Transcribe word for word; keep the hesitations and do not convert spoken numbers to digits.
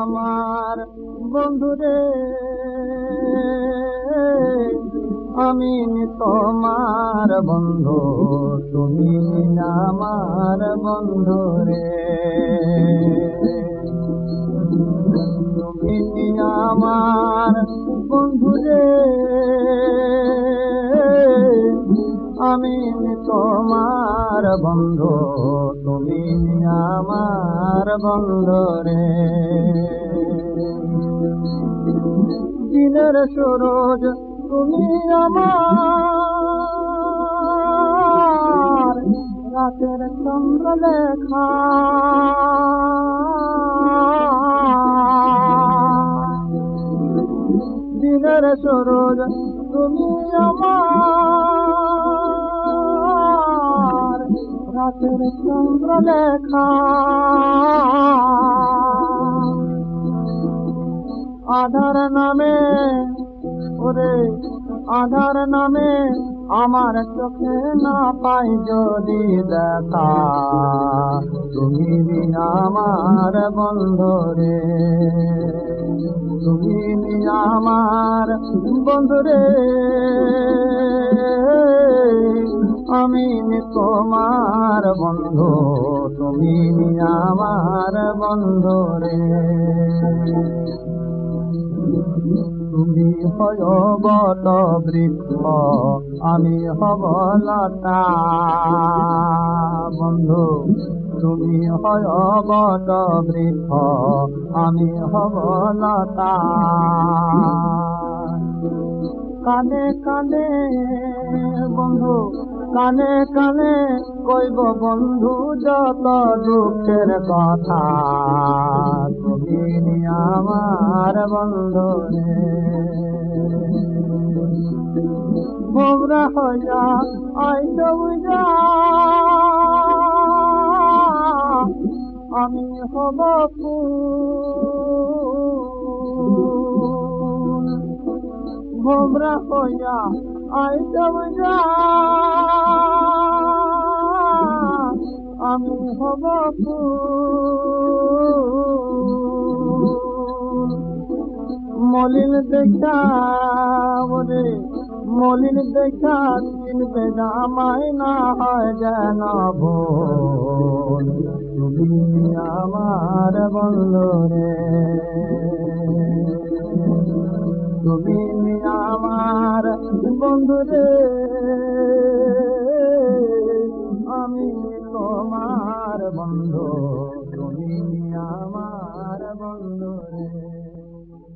আমার বন্ধুরে, আমি তোমার বন্ধু, তুমি আমার বন্ধুরে। তুমি আমার বন্ধুরে, আমি তোমার বন্ধু, তুমি আমার বন্ধুরে। দিনের সূরজ তুমি আমার, রাতের চন্দ্রলেখা। দিনের সূরজ তুমি আমার, রাতের চন্দ্রলেখা। আধার নামে ওরে আধার নামে আমার চোখে না পাই যদি দেখা, তুমি আমার বন্ধুরে। তুমি আমার বন্ধুরে, আমি তোমার বন্ধু, তুমি আমার বন্ধুরে। তুমি হয় বট বৃক্ষ, আমি হব লতা বন্ধু। তুমি হয় বট বৃক্ষ, আমি হব লতা। কানে কানে বন্ধু, কানে কানে কইব বন্ধু যত দুঃখের কথা, তুমি আমার বন্ধুরে। ভোমরা হইয়া আইস বুঝা, আমি হব ফুল। ভোমরা হইয়া আইস বুঝা, আমি হব ফুল। মলিন দেখা বলে মলিন দেখা চিনবে আমায় না হয় যেন ভুল, তুমি আমার বন্ধুরে। তুমি আমার বন্ধুরে, আমি তোমার বন্ধু, তুমি আমার বন্ধুরে।